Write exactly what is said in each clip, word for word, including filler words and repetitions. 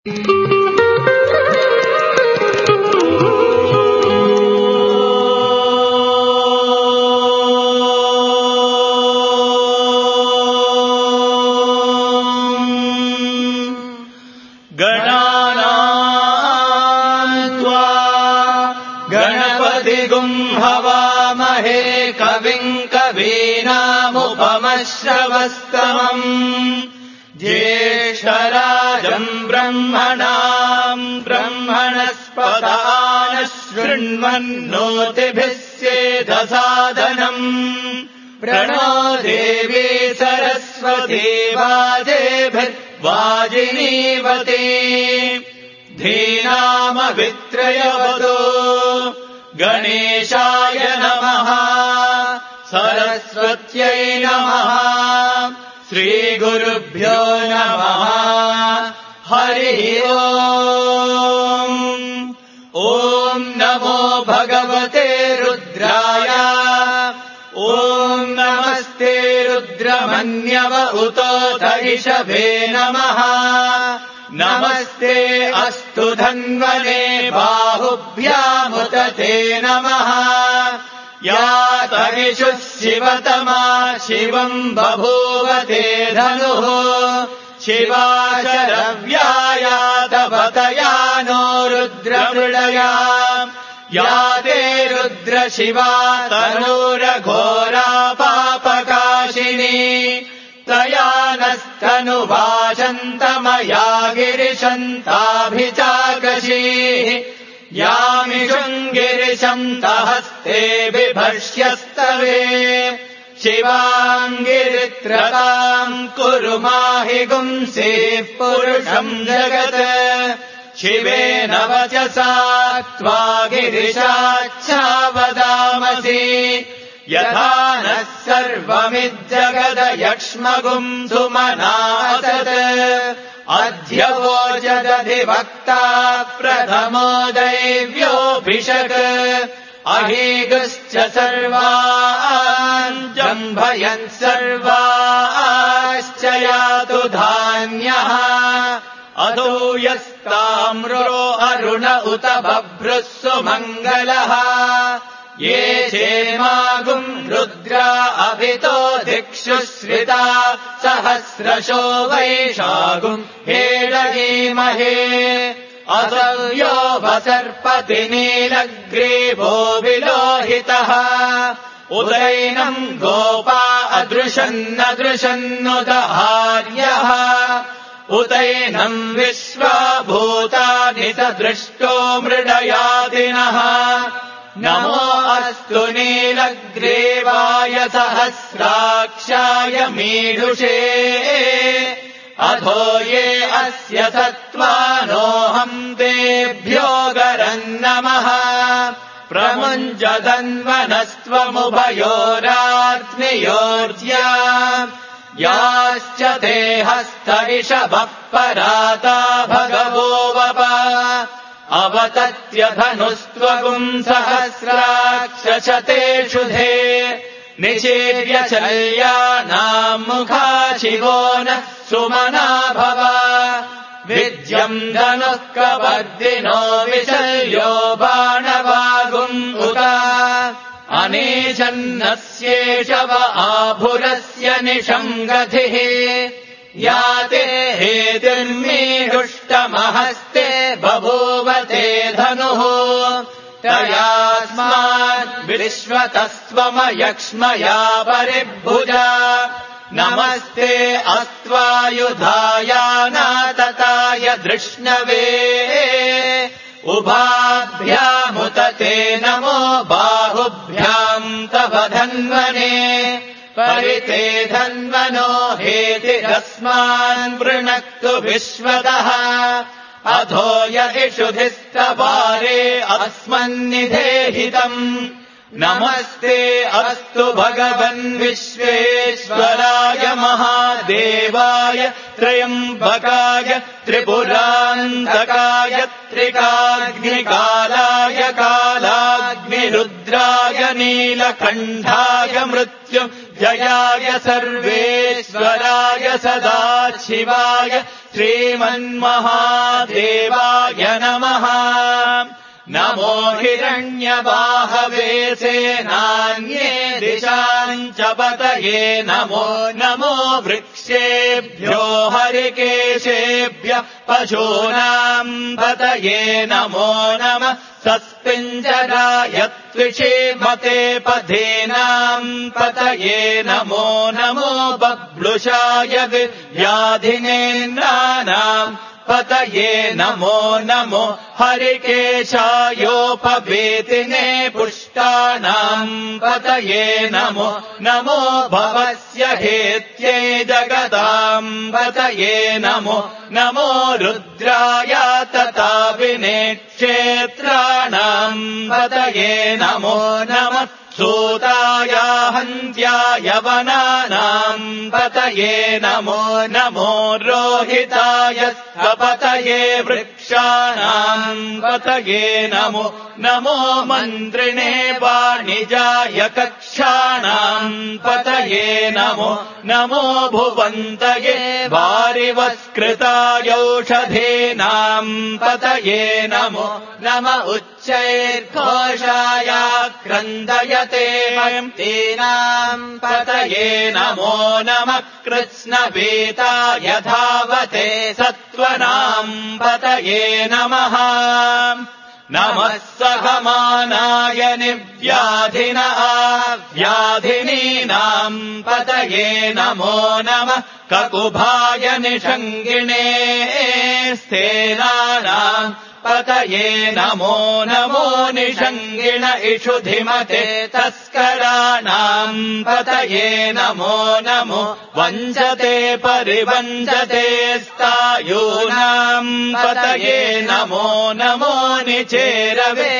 हवामहे कविम् कवीनामुपमश्रवस्तमम् ज्येष्ठराजम् ब्रह्मणाम् ब्रह्मणस्पदानः शृण्वन्नोतिभिः सेदसादनम् प्रणो देवी सरस्वती वाजेभिर्वाजिनीवती धीनामवित्रयवतो गणेशाय नमः सरस्वत्यै नमः श्रीगुरुभ्यो नमः हरिः ओम् ॐ नमो भगवते रुद्राय ॐ नमस्ते रुद्रमन्यव उतोऽथ ऋषभे नमः नमस्ते अस्तु धन्वने बाहुभ्यामुत ते नमः या तरिषुः शिवतमा शिवम् बभूव ते धनुः शिवा शरव्यायातवतया नो रुद्रमृडया या ते रुद्रशिवा तनूरघोरा पापकाशिनी तया नस्तनुभाषन्तमया गिरिशन्ताभिचाकशीः यामिषुम् गिरिशन्तहस्ते बिभर्ष्यस्तवे शिवाङ्गिरित्रताम् कुरु माहि गुंसेः पुरुषम् जगत् शिवेन वचसा त्वा गिरिशाच्छा वदामसि यथा नः सर्वमिज्जगदयक्ष्मगुम् सुमनासत् अध्यवोचदधिवक्ता प्रथमो दैव्योऽभिषक् अहीगश्च सर्वान् जम्भयन् सर्वाश्च यातु धान्यः अधो यस्ताम्रो अरुण उत बभ्रुः सुमङ्गलः ये क्षेमागुम् रुद्रा अभितो दिक्षु श्रिता सहस्रशो वैशागुम् हेडगीमहे असव्यो वसर्पति नीलग्रीवो विलोहितः उदैनम् गोपा अदृशन्नदृशन्नुदहार्यः उदैनम् विश्वाभूतानि स दृष्टो मृडयादिनः नमो अस्तु नीलग्रीवाय सहस्राक्षाय मीढुषे अधो ये अस्य सत्त्वानोऽहम् तेभ्यो गरम् नमः प्रमुञ्जदन्वनस्त्वमुभयोरात्मियोर्ज्या याश्च ते हस्तऋषभः पराता भगवो वप अवतत्यधनुस्त्वगुम् सहस्राक्षशतेषु धे निचीर्य शल्यानाम् मुखा शिवो नः सुमना भव विद्यम् धनुः कवर्दिनो विशल्यो बाणवागुम् उत अनीशन्नस्येषव आभुरस्य निषङ्गतिः याते हेतिर्मीढुष्टमहस्ते बभूवते धनुः तयास्मात् विश्वतस्त्वमयक्ष्मया परिभुजा नमस्ते अस्त्वायुधायानातताय धृष्णवे उभाभ्यामुत ते नमो बाहुभ्याम् तव धन्वने परिते धन्वनो हेतिरस्मान् वृणक्तु विश्वतः अधो यदिषुधिस्तवारे अस्मन्निधेहितम् नमस्ते अस्तु भगवन् विश्वेश्वराय महादेवाय त्र्यम्बकाय त्रिपुरान्तकाय त्रिकाग्निकालाय कालाग्निरुद्राय नीलकण्ठाय मृत्युम् जयाय सर्वेश्वराय सदाशिवाय श्रीमन्महादेवाय नमः। नमो हिरण्यबाहवे सेनान्ये दिशाम् च पतये नमो नमो वृक्षेभ्यो हरिकेशेभ्यः पशूनाम् पतये नमो नमः। सस्पिञ्जराय त्विषीमते पथेनाम् पतये नमो नमो बभ्लुषाय व्याधिनेन्द्राणाम् पतये नमो नमो हरिकेशायोपवेतिने पुष्टानाम् पतये नमो नमो भवस्य हेत्यै जगताम् पतये नमो नमो रुद्राय तथा विनेक्षेत्राणाम् पतये नमो नमः। सूताय हन्त्याय वनानाम् पतये नमो नमो रोहिताय पतये वृक्षाणाम् पतये नमो नमो मन्त्रिणे वाणिजाय कक्षाणाम् पतये नमो नमो भुवन्तये वारिवस्कृतायौषधीनाम् पतये नमो नम उच्चैर्घोषाय क्रन्दयते तीनाम् पतये नमो नमः। कृत्स्नवेताय धावते सत्त्वनाम् पतये नमः। नमः सहमानाय निव्याधिन व्याधिनीनाम् पतये नमो नमः। ककुभाय निषङ्गिणे स्थेनानाम् पतये नमो नमो निषङ्गिण इषुधिमते तस्कराणाम् पतये नमो नमो वञ्चते परिवञ्चते स्तायूनाम् पतये नमो नमो निचेरवे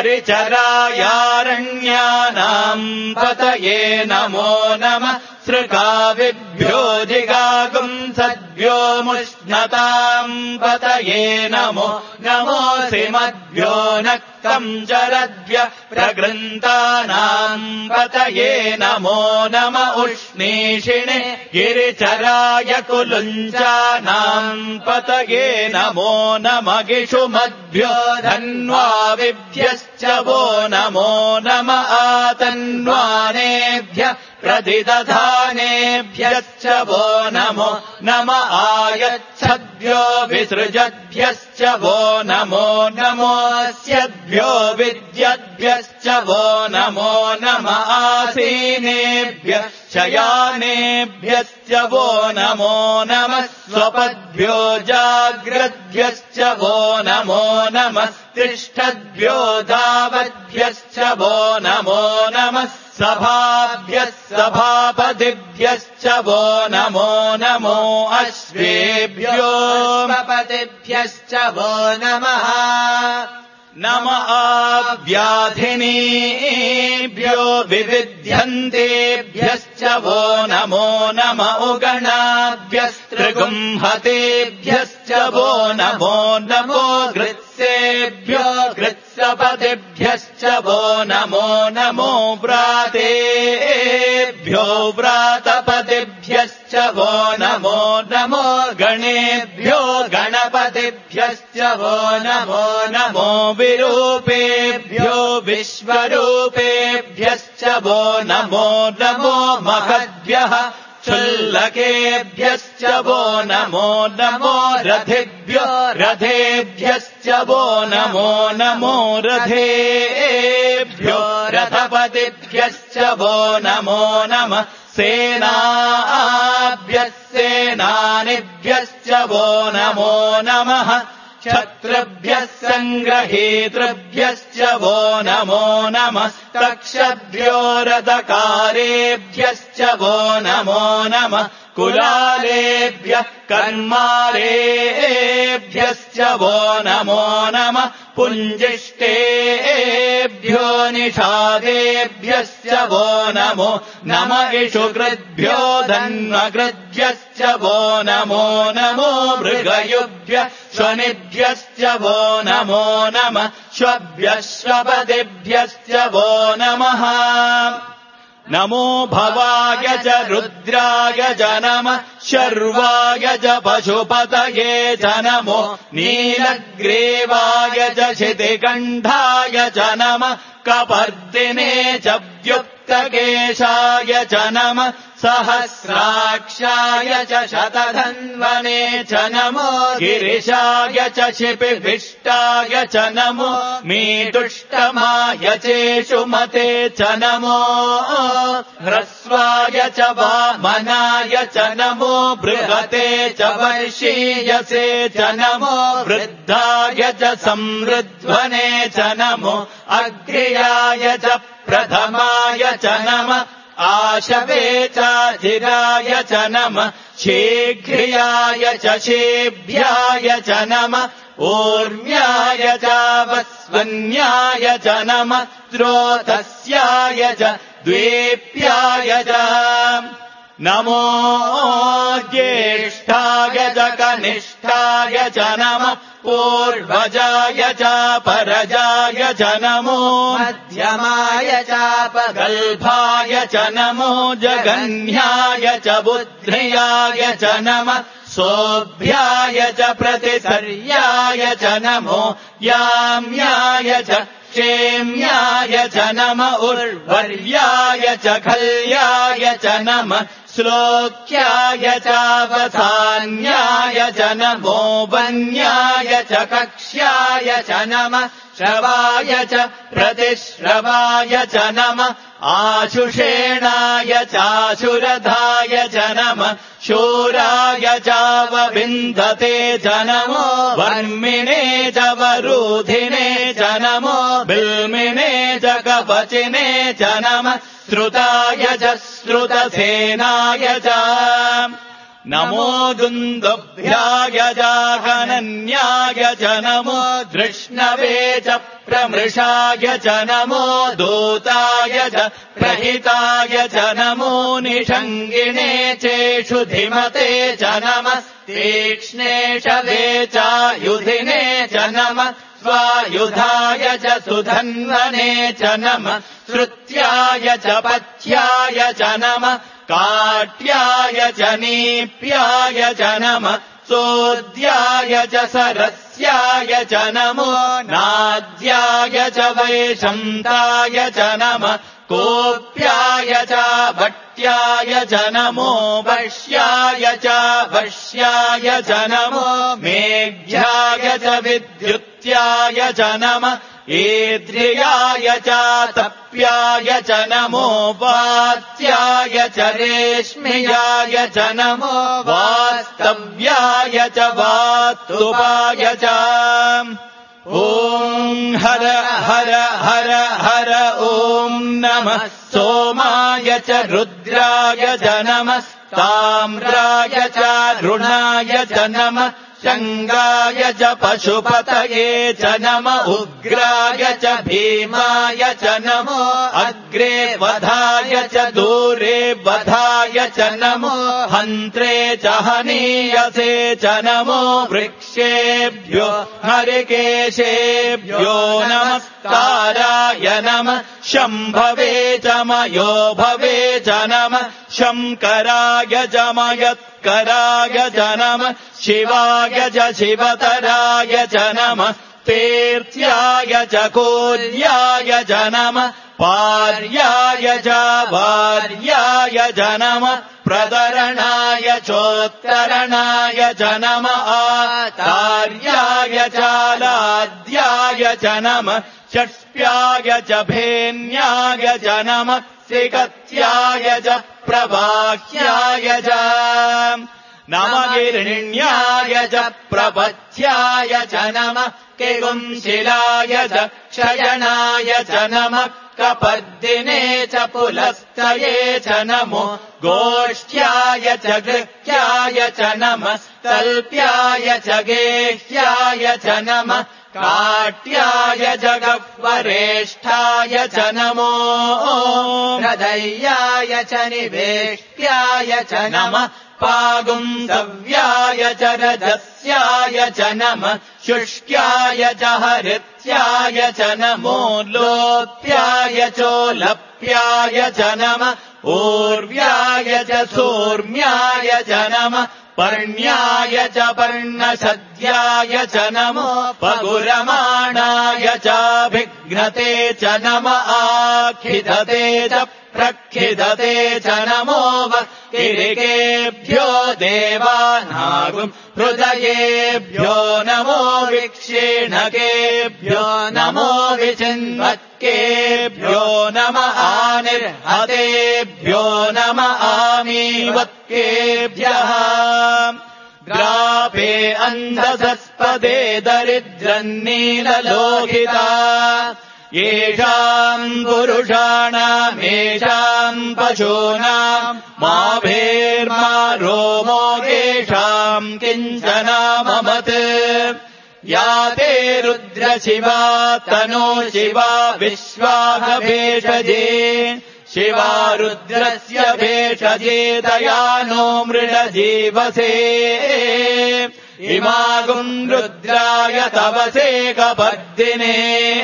परिचरायारण्यानाम् पतये नमो नमः। सृकाविभ्यो जिगागुम् सद्भ्यो मुष्णताम् पतये नमो नमोऽसि मद्भ्यो नक्तम् जरद्भ्य प्रगृन्तानाम् पतये नमो नम उष्णीषिणे गिरिचराय कुलुञ्चानाम् पतये नमो नम गिषुमद्भ्यो धन्वाविभ्यश्च वो नमो नम आतन्वानेभ्यः प्रतिदधानेभ्यश्च वो नमो नम आयच्छद्भ्यो विसृजद्भ्यश्च वो नमो नमोऽस्यद्भ्यो विद्यद्भ्यश्च वो नमो नम आसीनेभ्यः शयानेभ्यश्च वो नमो नमः। स्वपद्भ्यो जाग्रद्भ्यश्च वो नमो नमः। तिष्ठद्भ्यो धावद्भ्यश्च वो नमो नमः। सभाभ्यः सभापतिभ्यश्च वो नमो नमो अश्वेभ्यो पतिभ्यश्च वो नमः। नम आव्याधिनीभ्यो विविध्यन्तेभ्यश्च वो नमो नम उगणाभ्यस्त्रिगुंहतेभ्यश्च वो नमो नमो गृत्सेभ्यो गृत्सपतिभ्यश्च वो नमो नमो व्रातेभ्यो व्रातपतिभ्यश्च वो नमो नमो गणेभ्यो गणपतिभ्यश्च वो नमो नमो विरूपेभ्यो विश्वरूपेभ्यश्च वो नमो नमो महद्भ्यः क्षुल्लकेभ्यश्च वो नमो नमो रथिभ्यो रथेभ्यश्च वो नमो नमो रथेभ्यो रथपतिभ्यश्च वो नमो नमः। सेनाभ्यः सेनानिभ्यश्च वो नमो नमः। क्षत्रुभ्यः सङ्ग्रहेतृभ्यश्च वो नमो नमः। तक्षभ्यो रथकारेभ्यश्च वो नमो नमः। कुलालेभ्यः कर्मारेभ्यश्च वो नमो नमः। पुञ्जिष्टेभ्यो निषादेभ्यश्च वो नमो नम। इषुकृद्भ्यो धन्वकृद्भ्यश्च वो नमो नमो। मृगयुभ्यः श्वनिभ्यश्च वो नमो नमः। श्वभ्यः श्वपतिभ्यश्च वो नमः। नमो भवाय च रुद्राय च नमः शर्वाय च पशुपतये च नमो नीलग्रीवाय च शितिकण्ठाय च नमः कपर्दिने च व्युक्तकेशाय च नमः सहस्राक्षाय च शतधन्वने च नमो गिरिशाय च शिपिविष्टाय च नमो मीतुष्टमाय चेषुमते च नमो ह्रस्वाय च वामनाय च नमो बृहते च वर्षीयसे च नमो वृद्धाय च समृद्ध्वने च नमो अग्र्याय च प्रथमाय च नमः आशवे चाधिराय च नमः शीघ्र्याय च शेभ्याय च नमः ऊर्म्याय चावस्वन्याय च नमः स्रोतस्याय च द्वेप्याय च नमो ज्येष्ठाय च कनिष्ठाय च नमः पूर्वजाय च परजाय च नमो मध्यमाय चापगल्भाय च नमो जगन्याय च बुद्ध्याय च नमः सोऽभ्याय च प्रतिसर्याय च नमो याम्याय च क्षेम्याय च नमः उर्वर्याय च खल्याय च नमः श्लोक्याय चावसान्याय च नमो वन्याय च कक्ष्याय च नमः श्रवाय च प्रतिश्रवाय च नमः आशुषेणाय चाशुरधाय च नमः शूराय चावविन्धते च नमो वर्मिणे च वरूधिने च नमो बिल्मिने च कवचिने च नमः श्रुताय च श्रुतसेनाय च नमो दुन्दुभ्याय जाहनन्याय च नमो धृष्णवे च प्रमृषाय च नमो दूताय च प्रहिताय च नमो निषङ्गिणे चेषु धिमते च नमः तीक्ष्णेषवे चायुधिने च नमः स्वायुधाय च सुधन्वने च नमः श्रुत्याय च पथ्याय च नमः काट्याय च नीप्याय च नमः सोद्याय च सरस्याय च नमो नाद्याय च वैशन्ताय च नमः कोप्याय च भट्याय च नमो वश्याय च वश्याय च नमो मेघ्याय च विद्युत्याय च नमः ईद्रियाय च तप्याय च नमो वात्याय च रेश्म्याय च नमो वास्तव्याय च वास्तुपाय च ॐ हर हर हर हर ॐ नमः सोमाय च रुद्राय च नमः ताम्राय च रुणाय च नमः शङ्गाय च पशुपतये च नमः उग्राय च भीमाय च नमो अग्रे वधाय च दूरे वधाय च नमो हन्त्रे च हनीयसे च नमो वृक्षेभ्यो हरिकेशेभ्यो नमस्काराय नमः शम्भवे च मयो भवे च नमः शङ्कराय च मयत्कराय च नमः शिवाय च शिवतराय च नमः तीर्थ्याय च कोल्याय च नमः पार्याय च वार्याय च नमः प्रदरणाय चोत्तरणाय च नमः आचार्याय च लाद्याय च नमः षष्ट्याय च भेन्याय च नमः सिकत्याय च प्रवाह्याय च नमगिरिण्याय च प्रपथ्याय च नमः किगुंशिलाय च क्षयणाय च नमः कपर्दिने च पुलस्तये च नमो गोष्ठ्याय च गृह्याय च नमः तल्प्याय च गेह्याय च नमः काट्याय च गह्वरेष्ठाय च नमो हृदयाय च निवेष्ट्याय च नमः पागुंसव्याय च रजस्याय च नमः शुष्क्याय च हरित्याय च नमो लोप्याय चोलप्याय च नमः ऊर्व्याय च सोर्म्याय च नमः पर्ण्याय च पर्णसद्याय च नमो पगुरमाणाय चाभिघ्नते च नम आखिदते च प्रखिदते च नमो वक्किरिकेभ्यो देवानागुम् हृदयेभ्यो नमो विक्षीणकेभ्यो नमो विचिन्वत्केभ्यो नम आनिर्हतेभ्यो नम आमीवत्केभ्यः ग्रापे अन्धसस्पदे दरिद्रन्नीललोहिता येषाम् पुरुषाणामेषाम् पशूनाम् मा भेर्मा रोमो येषाम् किञ्चनाममत् या ते रुद्रशिवा तनो शिवा विश्वाघभेषजे शिवा रुद्रस्य भेषजे दयानो मृडजीवसे इमागुम् रुद्राय तवसे कपर्दिने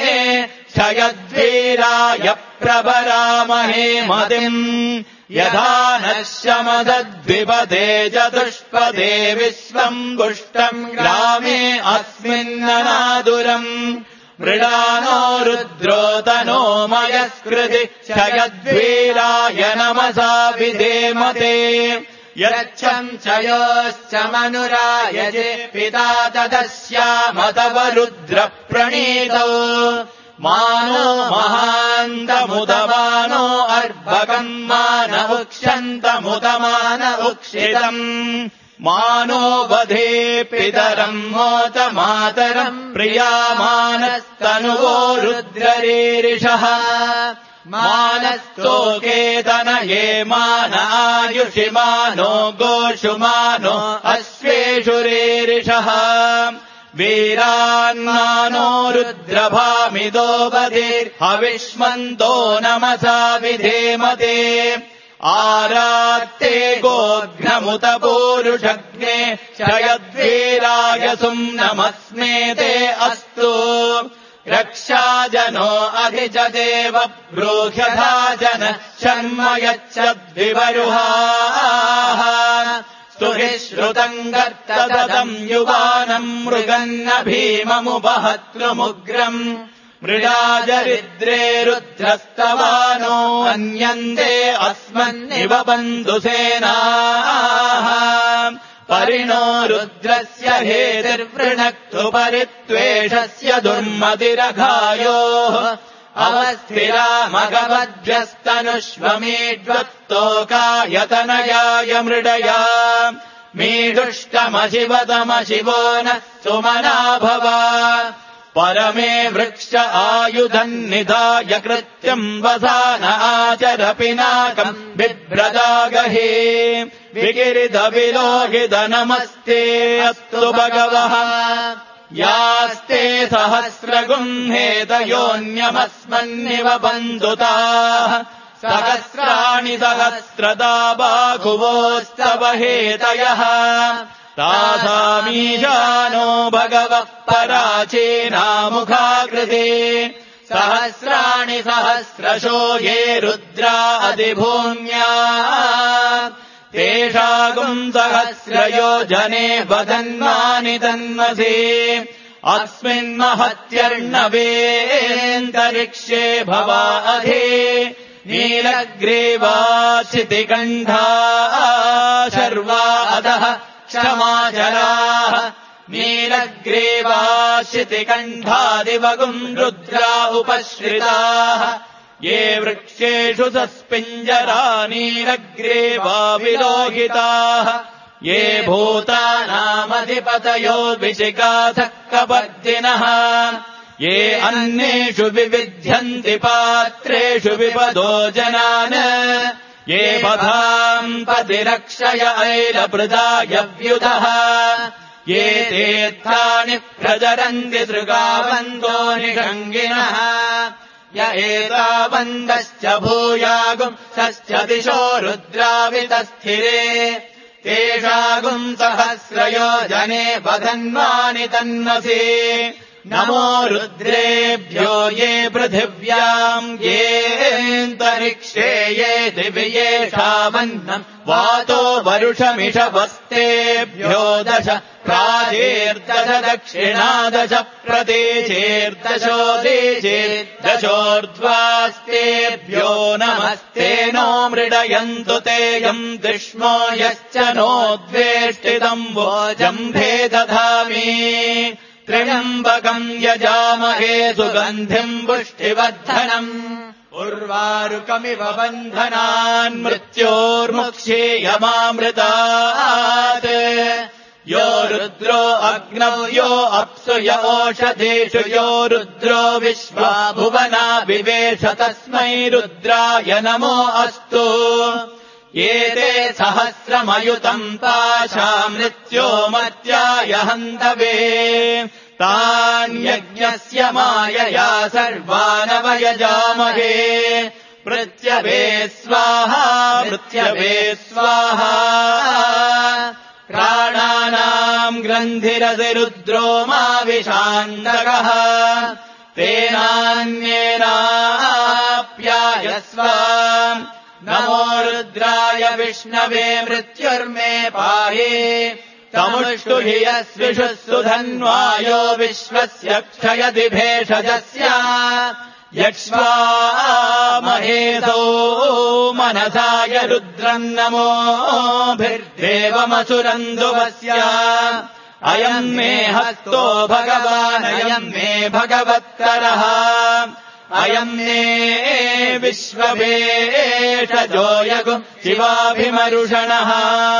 क्षयद्वीराय प्रभरामहे मतिम् यथा नः शमदद्विपदे चतुष्पदे विश्वम् गुष्टम् ग्रामे अस्मिन्ननादुरम् मृडानो रुद्रो तनो मयस्कृति क्षयद्वीराय नमसा विधेमते यच्छम् च योश्च मनुरायजे पिता तदस्याम तव रुद्रप्रणीतौ मानो महान्तमुदमानो अर्भकम् मान उक्षन्तमुदमान उक्षितम् मानो वधे पितरम् मोत मातरम् प्रियामानस्तनुवो रुद्ररीरिषः मानस्तोकेतनये मान आयुषि मानो गोषु मानो अश्वेषु रीरिषः वीरान्मानो रुद्रभामिदो बधिर्हविष्मन्तो नमसा विधेमते आरात्ते गोघ्नमुत पूरुषग्ने क्षयद्वीराय सुम्नमस्मे ते अस्तु रक्षाजनो अधिजदेव ब्रूह्यथा जन शर्म यच्छद्विवरुहाः स्तुहि श्रुतम् गर्तदम् युवानम् मृगन्न भीममुपहतृमुग्रम् मृडाजरिद्रे रुद्रस्तवानो अन्यन्ते अस्मन्निव बन्धुसेनाः परिणो रुद्रस्य हेतिर्वृणक्तु परित्वेषस्य दुर्मतिरघायोः अवस्थिरामगवद्भ्यस्तनुष्वमीड्वत्तोकायतनयाय मृडया मीढुष्टमशिवतमशिवो नः सुमना भव परमे वृक्ष आयुधन्निधाय कृत्यम् वसान आचर पिनाकम् बिभ्रदागहे विगिरिधविलोहित नमस्ते अस्तु भगवः यास्ते सहस्रगुह्नेतयोऽन्यमस्मन्निव बन्धुताः सहस्राणि सहस्रदा बाहुवोस्तव हेतयः तासामीशानो भगवः पराचीनामुखाकृते सहस्राणि सहस्रशो ये रुद्रा अधिभूम्या तेषागुम् सहस्रयोजने वदन्मानि तन्मसे अस्मिन्महत्यर्णवेऽन्तरिक्षे भवा अधि नीलग्रीवाशितिकण्ठा शर्वा अधः क्षमाचराः नीलग्रीवाशितिकण्ठादिवगुम् रुद्रा उपश्रिताः ये वृक्षेषु सस्पिञ्जरा नीलग्रीवा विलोहिताः ये भूतानामधिपतयो विशिखासः कपर्दिनः ये अन्नेषु विविध्यन्ति पात्रेषु विपदो जनान् ये पथाम् पतिरक्षय ऐलपृदायव्युधः ये तीर्थानि प्रचरन्ति सृगावन्दो निषङ्गिणः य एतावन्दश्च भूयागुम् सश्च दिशो रुद्रावितस्थिरे तेषागुम् सहस्रयोजने बधन्वानि तन्मसि नमो रुद्रेभ्यो ये पृथिव्याम् येऽन्तरिक्षे ये दिव्येषामन्नम् वातो वरुषमिषवस्तेभ्यो दश प्राचेर्दश दक्षिणादश प्रदेशेर्दशोदेशेर्दशोर्ध्वास्तेभ्यो नमस्तेनो मृडयन्तु ते यम् दिष्मो यश्च नोद्वेष्टितम् वोजम्भे दधामि त्र्यम्बकम् यजामहे सुगन्धिम् पुष्टिवर्धनम् उर्वारुकमिव बन्धनान् मृत्योर्मुक्षीयमामृतात् यो रुद्रो अग्नौ यो अप्सु य ओषधेषु यो रुद्रो विश्वा भुवना विवेश तस्मै रुद्राय नमो अस्तु एते सहस्रमयुतम् पाशा मृत्यो मर्त्याय हन्तवे तान्यज्ञस्य मायया सर्वानवयजामहे पृथ्यवे स्वाहा पृथ्यवे स्वाहा प्राणानाम् ग्रन्थिरसिरुद्रो मा विशान्तकः तेनान्येनाप्यायस्व नमो रुद्राय विष्णवे मृत्युर्मे पाहि तमुष्टुहि यस्विषुः सुधन्वायो विश्वस्य क्षयति भेषजस्य यक्ष्वामहेतो मनसाय रुद्रम् नमोभिर्देवमसुरन्दुवस्य अयम् मे हस्तो भगवानयम् मे भगवत्तरः अयम् मे विश्ववेषजो यगु शिवाभिमरुषणः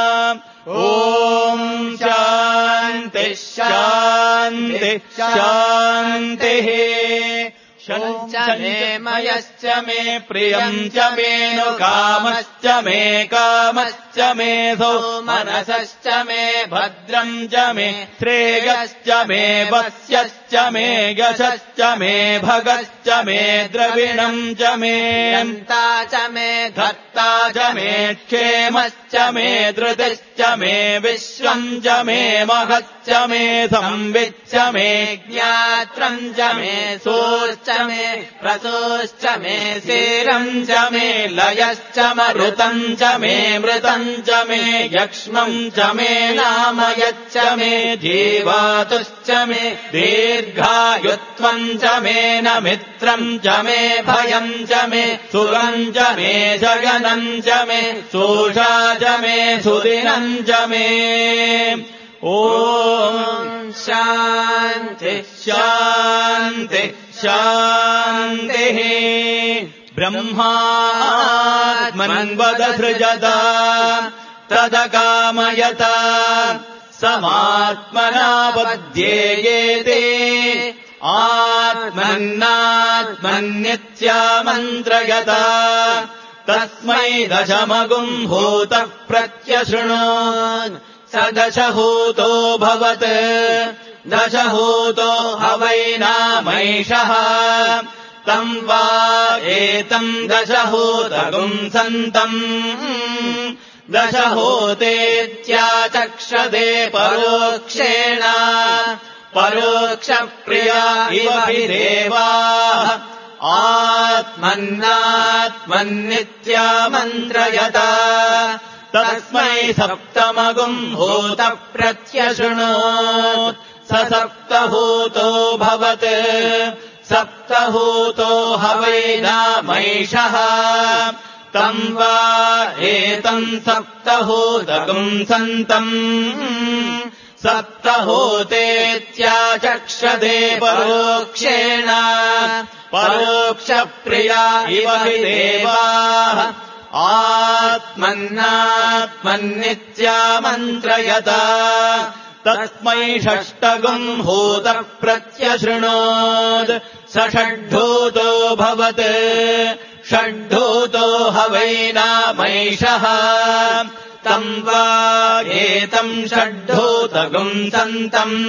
ॐ शान्तिः शान्तिः शान्तिः शञ्च मे मयश्च मे प्रियम् च मे नु कामश्च मे कामश्च मे सो मनसश्च मे भद्रम् च मे श्रेयश्च मे वस्यश्च मे यशश्च मे भगश्च मे द्रविणम् च मे अन्ता च मे धत्ता च मे क्षेमश्च मे धृतिश्च मे विश्वम् च मे महश्च मे संविच्च मे ज्ञात्रम् च मे सोश्च मे प्रसोश्च मे सीरम् च मे लयश्च मरुतम् च मे मृतम् च मे यक्ष्मम् च मे नामयच्च मे जीवातुश्च मे दीर्घायुत्वम् च मे न मित्रम् च मे भयम् च मे सुरम् च मे जगनम् च मे सोषा च मे सुदिनम् च मे ॐ शान्ति शान्ति शान्तिः ब्रह्मात्मन्वदसृजता तदकामयता समात्मना पद्येयेते आत्मन्नात्मन्नित्यामन्त्रयता तस्मै दशमगुम् भूतः प्रत्यशृणोत् स दशहूतो भवत् दशहूतो हवैनामैषः तम् वा एतम् दशहूतगुम् सन्तम् दशहूतेत्याचक्षते परोक्षेण परोक्षप्रिया इव हि देवाः आत्मन्नात्मन्नित्यामन्त्रयता तस्मै सप्तमगुम् भूतः प्रत्यशृणोत् स सप्तहूतो भवत् सप्तहूतो हवैनामैषः तम् वा एतम् सप्तहूतगुम् सन्तम् सप्तहूतेत्याचक्षते परोक्षेण परोक्षप्रिया इव हि देवाः आत्मन्नात्मन्नित्यामन्त्रयता तस्मै षष्टगुम् भूतः प्रत्यशृणोत् स षड्भूतो भवत् षड्भूतो हवैनामैषः तम् वा एतम् षड्भूतगुम् सन्तम्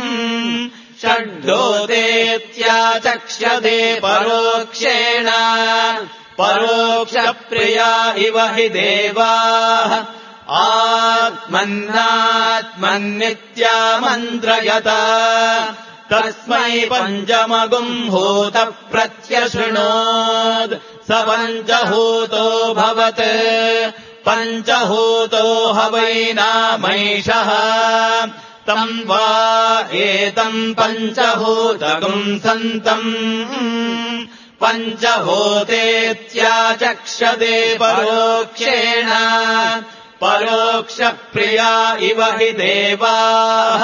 षड्भूतेत्याचक्षते परोक्षेण परोक्षप्रिया इव हि देवाः आत्मन्नात्मन्नित्यामन्त्रयत तस्मै पञ्चमगुम् हूत प्रत्यशृणोत् स पञ्चहूतो भवत् पञ्चहूतो ह वै नामैषः तम् वा एतम् पञ्चहूतगुम् सन्तम् पञ्चहूतेत्याचक्षते परोक्षेण परोक्षप्रिया इव हि देवाः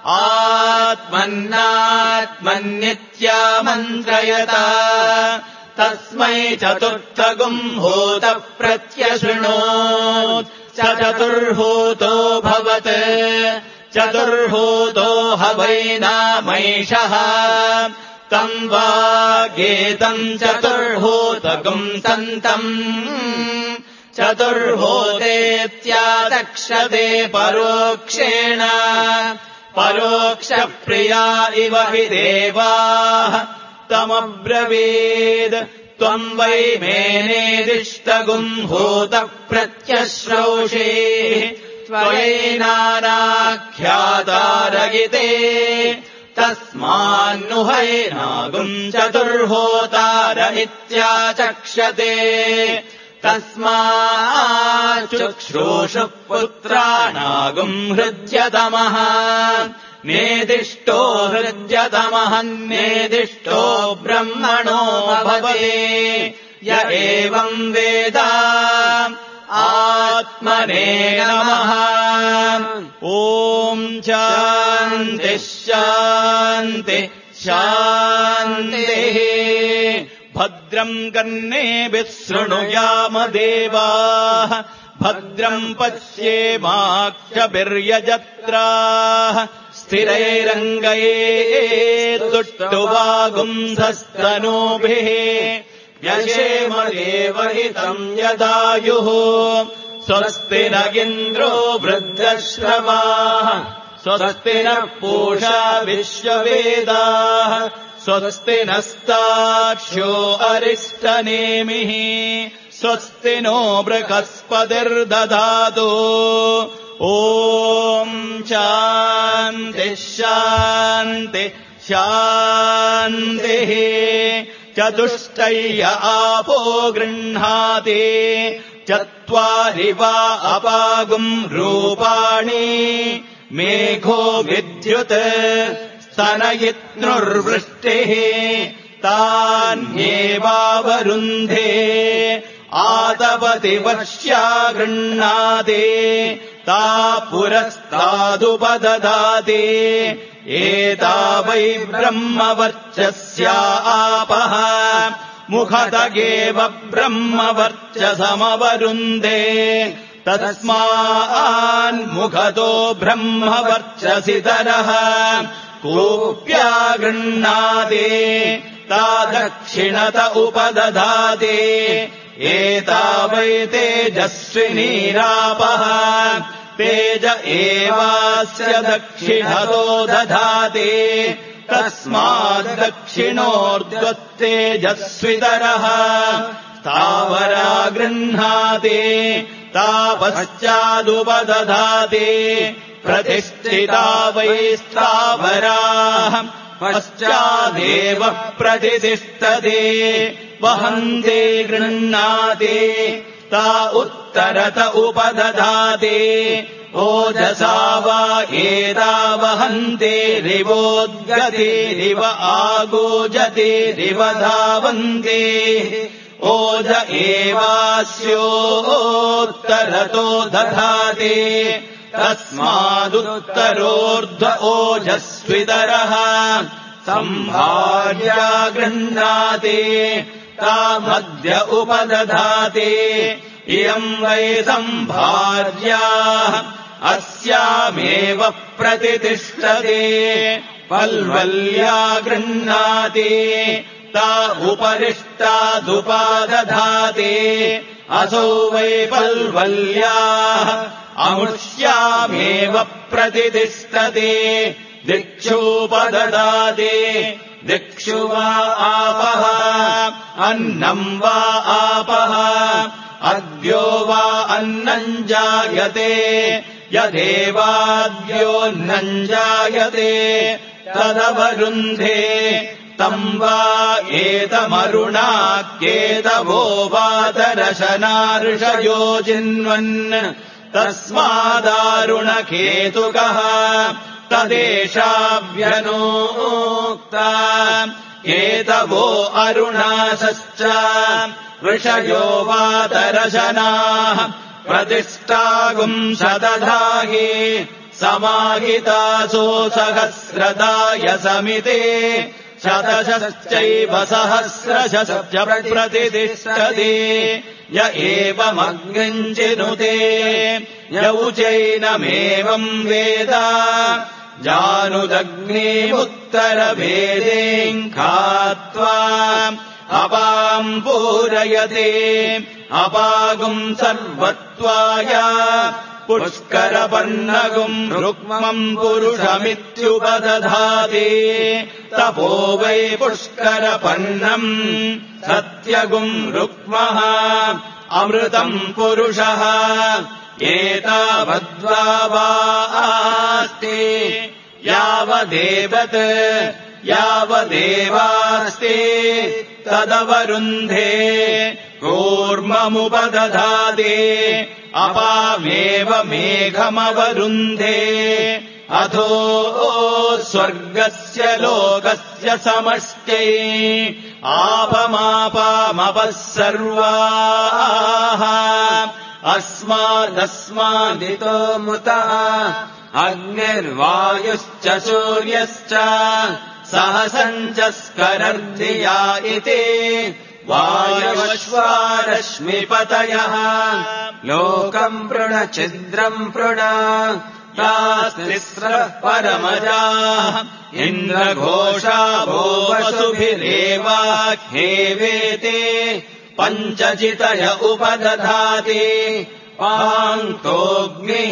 आत्मन्नात्मन्नित्यामन्त्रयत तस्मै चतुर्थगुम् हूत प्रत्यशृणोत् स चतुर्हूतो भवत् चतुर्हूतो ह वै नामैषः तम् वा गेतम् चतुर्हूतगुम् सन्तम् चतुर्हूतेत्याचक्षते परोक्षेण परोक्षप्रिया इव हि देवाः तमब्रवीद् त्वम् वै मेनेदिष्टगुम् हूत प्रत्यश्रौषे त्वयैनानाख्यातारयिते तस्मान्नुहैनागुम् चतुर्होतार इत्याचक्षते तस्माच्चुक्ष्रूषुः पुत्राणागुम् हृद्यतमः नेदिष्टो हृद्यतमः नेदिष्टो ब्रह्मणो भवते य एवम् वेद आत्मने नमः। ॐ शान्तिः शान्तिः शान्तिः। भद्रम् कर्णेभिः शृणुयाम देवाः भद्रम् पश्येमाक्षभिर्यजत्राः स्थिरैरङ्गैस्तुष्टुवागुंसस्तनूभिः व्यशेम देवहितम् यदायुः स्वस्ति न इन्द्रो वृद्धश्रवाः स्वस्ति नः पूषा विश्ववेदाः स्वस्ति नस्ताक्ष्यो अरिष्टनेमिः स्वस्ति नो बृहस्पतिर्दधातु। ॐ शान्तिः शान्तिः शान्तिः। चतुष्टय्य आपो गृह्णाति चत्वारि वा अपागुम् रूपाणि मेघो विद्युत् स्तनयित्नुर्वृष्टिः तान्येवावरुन्धे आतपति वर्ष्या गृह्णाति ता पुरस्तादुपददाति एता वै ब्रह्मवर्चस्या आपः मुखतगेव ब्रह्मवर्चसमवरुन्धे तस्मान्मुखतो ब्रह्मवर्चसितरः कूप्या गृह्णाति ता दक्षिणत उपदधाति एता वै तेजस्विनीरापः तेज एवास्य दक्षिणतो दधाति तस्माद्दक्षिणोर्ध्वत्तेजस्वितरः स्थावरा गृह्णाति ता पश्चादुपदधाति प्रतिष्ठिता वै स्थावराः पश्चादेव प्रतिष्ठते वहन्ते गृह्णाति ता उत्तरत उपदधाति ओजसा वा एता वहन्तेरिवोद्गतिरिव आगोजतिरिव धावन्ते ओज एवास्योत्तरतो दधाति तस्मादुत्तरोर्ध्व ओजस्वितरः सम्भार्या गृह्णाति ता मध्य उपदधाति इयम् वै सम्भार्या अस्यामेव प्रतितिष्ठते पल्वल्या गृह्णाति ता उपरिष्टादुपादधाति असौ वै पल्वल्याः अमुष्यामेव प्रतितिष्ठते दिक्षुपददाति दिक्षु वा आपः अन्नम् वा आपः अद्यो वा अन्नम् जायते यदेवाद्योऽन्नम् जायते तदवरुन्धे तम् वा एतमरुणाक्येतवो वातरशनार्षयो जिन्वन् तस्मादारुणकेतुकः तदेषाभ्यनोक्ता केतवो अरुणासश्च ऋषयो वातरशनाः प्रतिष्ठागुम् शतधाहि समाहितासो सहस्रदाय समिते शतशश्चैव सहस्रशश्च प्रतिष्ठते य एवमग्निम् चिनुते यौचैनमेवम् वेद जानुदग्निमुत्तरभेदेम् खात्वा अपाम् पूरयते अपागुम् सर्वत्वाय पुष्करपन्नगुम् रुक्मम् पुरुषमित्युपदधाति तपो वै पुष्करपन्नम् सत्यगुम् रुक्मः अमृतम् पुरुषः एतावद्वा वा आस्ति यावदेवत् यावदेवास्ति तदवरुन्धे कूर्ममुपदधाति अपामेव मेघमवरुन्धे अथो स्वर्गस्य लोकस्य समष्ट्यै आपमापामपः सर्वाः अस्मादस्मादितो मुतः अग्निर्वायुश्च सूर्यश्च सहसञ्चस्करर्धिया इति वायुश्वारश्मिपतयः लोकम् पृण छिद्रम् पृण तास्तिस्रः परमजाः इन्द्रघोषा भो वसुभिरेवाह्येवेते पञ्चचितय उपदधाति पाङ्क्तोऽग्निः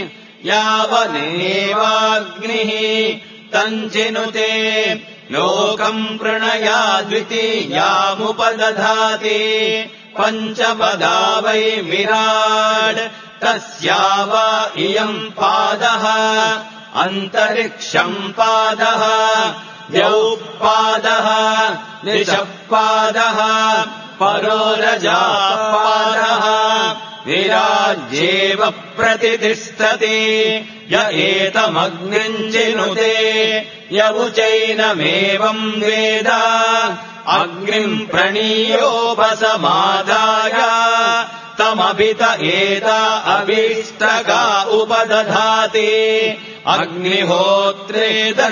यावदेवाग्निः तञ्चिनुते लोकम् प्रणया द्वितीयामुपदधाति पञ्चपदा वै विराट् तस्या वा इयम् पादः अन्तरिक्षम् पादः द्यौः पादः दिशः पादः परो रजाः पादः विराज्येव प्रतिष्ठति य एतमग्निम् चिनुते यवुचैनमेवम् वेद अग्निम् प्रणीयोपसमादाय तमभित एता अभीष्टका उपदधाति अग्निहोत्रे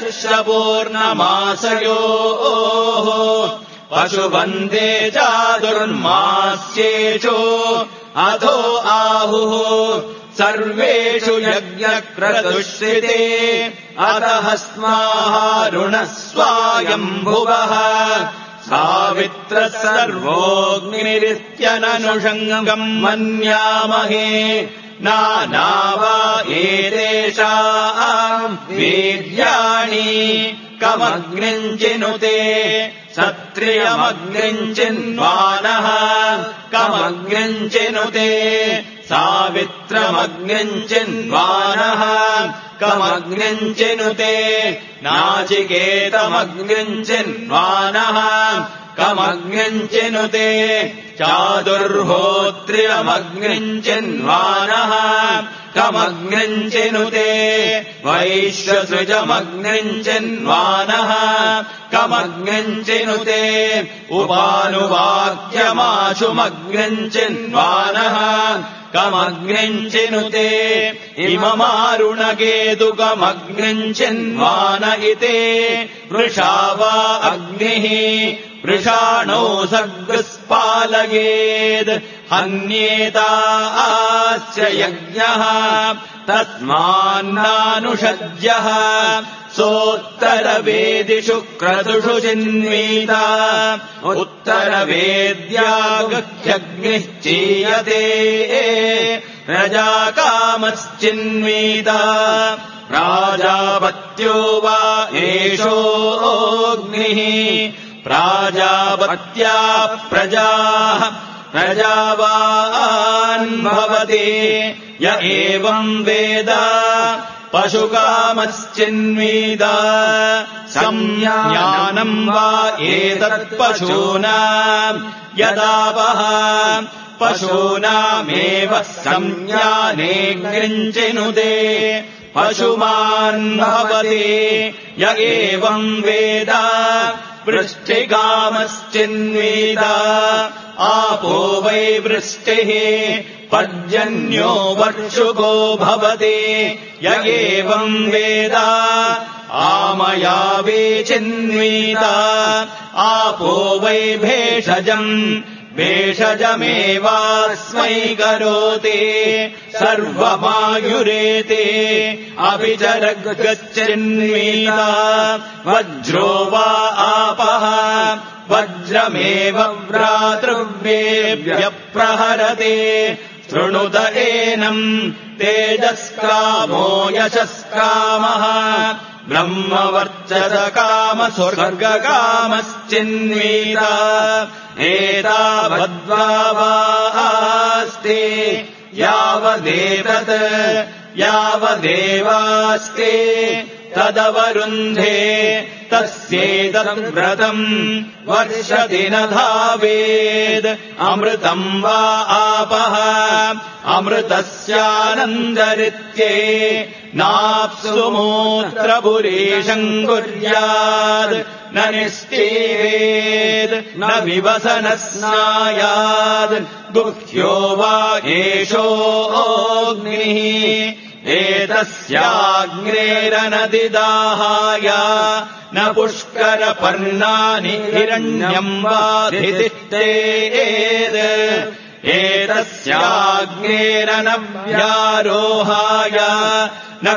दर्शपूर्णमासयोः पशुबन्धे चातुर्मास्येषु अथो आहुः सर्वेषु यज्ञक्रतुष्यते अतः स्माहारुणः स्वायम्भुवः सावित्रः सर्वोऽग्निरित्यननुषङ्गम् मन्यामहे नानावा एतेषाम् वीर्याणि कमग्निम् चिनुते सत्रियमग्निम् चिन्वानः कमग्निम् चिनुते सावित्रमग्निम् चिन्वानः कमग्निम् चिनुते नाचिकेतमग्निम् चिन्वानः कमग्निम् चिनुते चातुर्होत्रियमग्निम् चिन्वानः कमग्निम् चिनुते वैश्वसृजमग्निम् चिन्वानः कमग्निम् चिनुते उपानुवाक्यमाशुमग्निम् चिन्वानः कमग्निम् चिनुते इममारुणकेतुकमग्निम् चिन्वान इति वृषा वा अग्निः वृषाणो सर्गस्पालयेद् हन्येताश्च यज्ञः तस्मान्नानुषज्यः सोत्तरवेदिषु क्रतुषु चिन्वीता उत्तरवेद्यागह्यग्निः चीयते प्रजाकामश्चिन्वीता प्राजापत्यो वा एषोऽग्निः प्राजापत्या प्रजाः प्रजावान् भवति य एवम् वेद पशुकामश्चिन्वेद संज्ञानम् वा एतत्पशूनाम् यदावः पशूनामेव संज्ञाने गृञ्चिनुते पशुमान् भवति य एवम् वेद वृष्टिकामश्चिन्वेद आपो वै वृष्टिः पर्जन्यो वर्षुको भवति य एवम् वेद आमयावे चिन्वेद आपो वै भेषजम् भेषजमेवास्मै करोति सर्वमायुरेति अपि च रग्गच्चिन्वेद वज्रो वा आपः वज्रमेव भ्रातृव्येभ्यः प्रहरति शृणुत एनम् तेजस्कामो यशस्कामः ब्रह्मवर्चसकाम स्वर्गकामश्चिन्वेद एतावद्वास्ति यावदेतत् यावदेवास्ति तदवरुन्धे तस्येतद्व्रतम् वर्षति न धावेद् अमृतम् वा आपः अमृतस्यानन्दरित्ये नाप्सु मूत्रपुरीशम् कुर्यात् न निष्ठीवेद् न विवसन स्नायात् गुह्यो वा एषोऽग्निः एतस्याग्नेरनदिदाहाय न पुष्करपर्णानि हिरण्यम् वाधितिष्ठेत् एतस्याग्नेरनव्यारोहाय न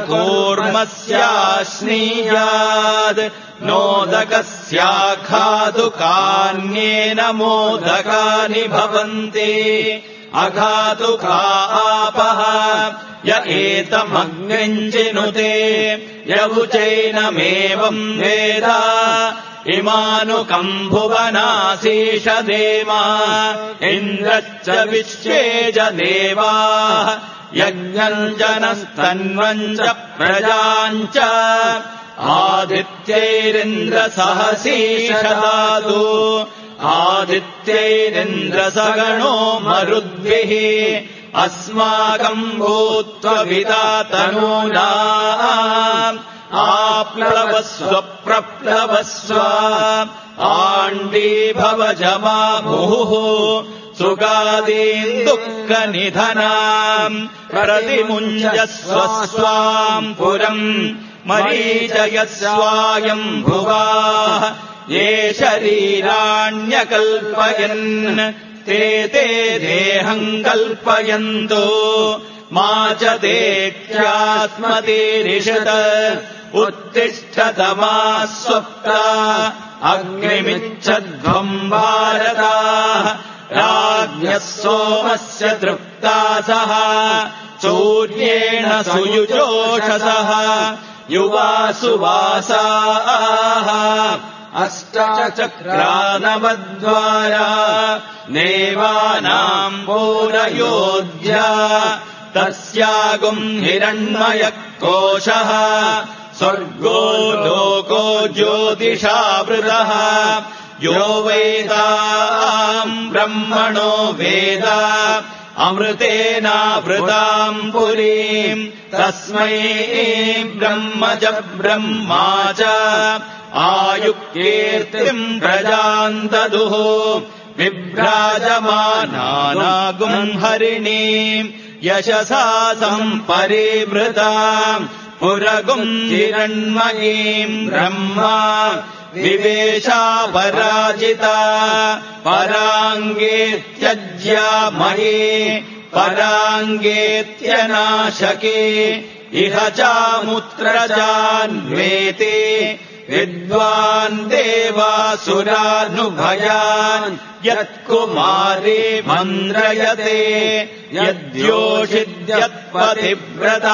कूर्मस्याश्नीयात् नोदकस्याखातु कान्येन मोदकानि भवन्ति अघातुका आपः य एतमग्निञ्चिनुते यवुचैनमेवम् वेद इमानुकम् भुवनासीषदेमा इन्द्रश्च विश्वे च देवाः यज्ञम् जनस्तन्वम् च प्रजाम् च आदित्यैरिन्द्रसहसीषदातु आदित्यैरिन्द्रसगणो मरुद्भिः अस्माकम् भूत्वविदा तनूना आप्लवस्व प्रप्लवस्व आण्डीभव जमामुहुः सुगादीन् दुःखनिधनाम् प्रतिमुञ्जस्व स्वाम् पुरम् मरीचयस्वायम् भुवाः ये शरीराण्यकल्पयन् ते ते देहम् कल्पयन्तु मा च देख्यात्मतीरिषत उत्तिष्ठतमा स्वप्ता अग्निमिच्छध्वम् भारताः राज्ञः सोमस्य तृप्तासः सूर्येण सुयुजोषसः युवासुवासाः अष्टचक्रानवद्वारा देवानाम् पूरयोध्या तस्यागुम् हिरण्मयः कोशः स्वर्गो लोको ज्योतिषावृतः यो वेदाम् ब्रह्मणो वेद अमृतेनावृताम् पुरीम् तस्मै ब्रह्म च ब्रह्मा च आयुक्कीर्तिम् प्रजाम् ददुः विभ्राजमानानागुम् हरिणीम् यशसा सम्परिवृताम् पुरगुम् हिरण्मयीम् ब्रह्मा विवेशा पराजिता पराङ्गेत्यज्या मये पराङ्गेत्यनाशके इह चामुत्र चान्वेते विद्वान् देवासुरानुभयान् यत्कुमारे मन्द्रयते यद्योषिद्यत्पतिव्रता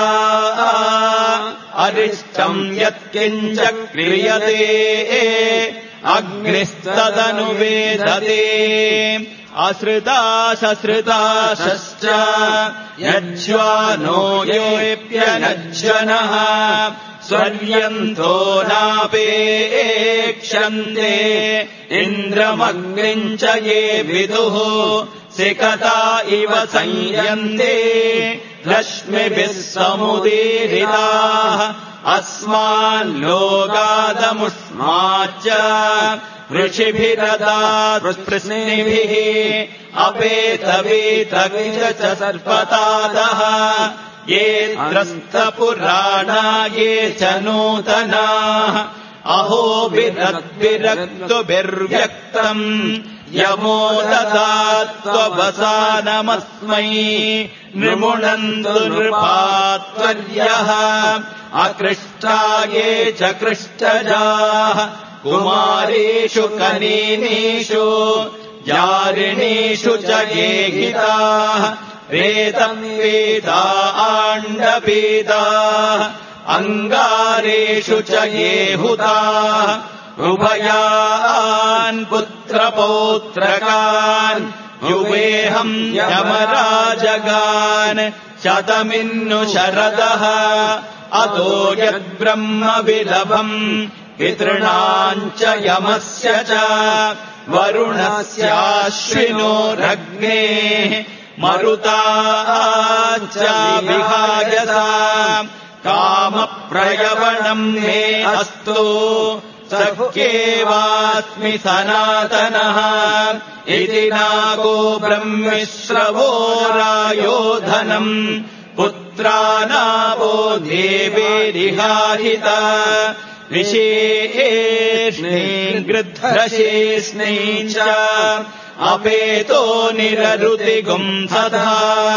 अरिष्टम् यत्किञ्च क्रियते अग्निस्तदनुवेदते असृताससृतासश्च यज्वानो येऽप्यनज्वनः स्वर्यन्तो नापेक्षन्ते इन्द्रमग्निम् च ये विदुः सिकता इव संयन्ते रश्मिभिः समुदीरिताः अस्माल्लोकादमुष्माच्च ऋषिभिरदात्प्रश्निभिः अपेतवेतविज च सर्पतादः ये त्रस्तपुराणा ये च नूतनाः अहोभिरद्भिरक्तुभिर्व्यक्तम् यमो ददात्ववसानमस्मै नृमुणन्तु नृपात्वर्यः अकृष्टा ये च कृष्टजाः कुमारेषु कनीनेषु जारिणीषु च ये हिताः वेदम् वेदा आण्डवेदाः अङ्गारेषु च ये हुताः उभयान् पुत्रपौत्रकान् युवेहम् यमराजगान् शतमिन्नु शरदः अतो यद्ब्रह्म विलभम् पितॄणाम् च यमस्य च वरुणस्याश्विनोरग्नेः मरुताच्च विहायसा कामप्रयवणम् मे अस्तु सख्येवास्मि सनातनः इति नागो ब्रह्मिश्रवो रायोधनम् पुत्रानावो देवेरिहाहिता विशेष्णे गृध्रशेष्णे च अपेतो निररुतिगुम् सदा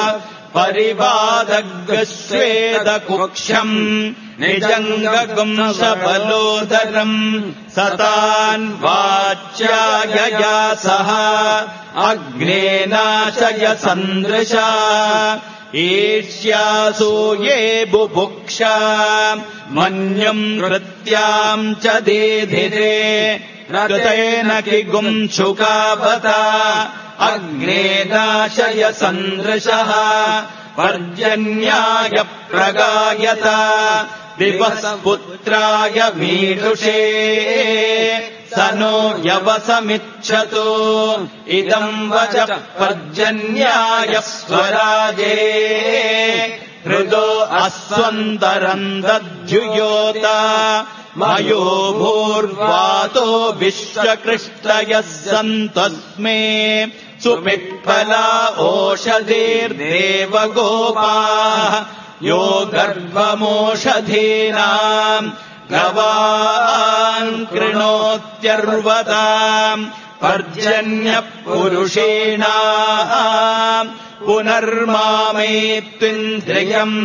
परिवादग्स्वेदकुक्षम् निजङ्गगुम् सबलोदरम् सतान् वाच्यायया सह अग्नेनाशय सन्दृशा ईर्ष्यासु ये बुभुक्षा मन्यम् कृत्याम् च देधिरे रतेन किगुंशुकावता अग्नेनाशय सन्दृशः पर्जन्याय प्रगायत दिवः पुत्राय मीढुषे स नो यवसमिच्छतु इदम् वच पर्जन्याय स्वराजे हृदो अस्वन्तरम् दद्युयोत मयो भूर्वातो विश्वकृष्टयः सन्तस्मे सुपिप्पला ओषधीर्देवगोपाः यो गर्भमोषधीनाम् गवान् कृणोत्यर्वताम् पर्जन्यपुरुषेणाम् पुनर्मामेत्विन्द्रियम्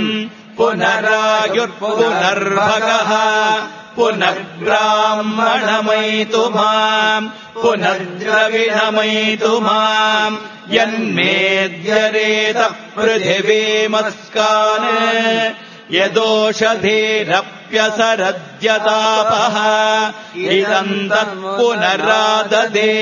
पुनरायुर्पुनर्भगः पुनर्ब्राह्मणमयितु माम् पुनर्द्रविणमयितु माम् यन्मेद्यरेतः पृथिवीमस्कान् यदोषधेरप्यसरद्यतापः इदम् तत्पुनराददे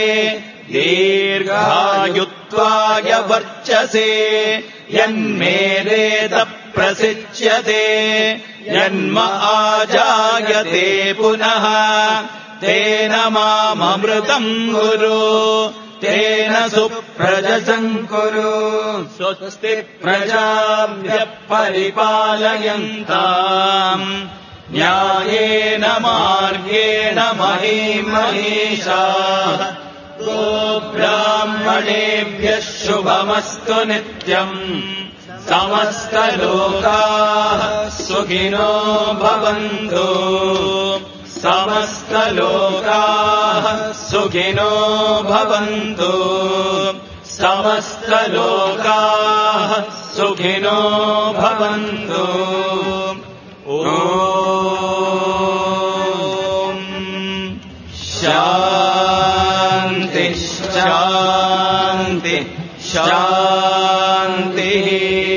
दीर्घायुत्वाय वर्चसे यन्मेरेतः प्रसिच्यते यन्म आजायते पुनः तेन माममृतम् कुरु तेन सुप्रजसम् कुरु स्वस्ति प्रजाभ्यः परिपालयन्ताम् न्यायेन मार्गेण महीम् महिषाः गोब्राह्मणेभ्यः शुभमस्तु नित्यम् समस्तलोकाः सुखिनो भवन्तु समस्तलोकाः सुखिनो भवन्तु समस्तलोकाः सुखिनो भवन्तु ॐ शान्ति शान्ति शान्तिः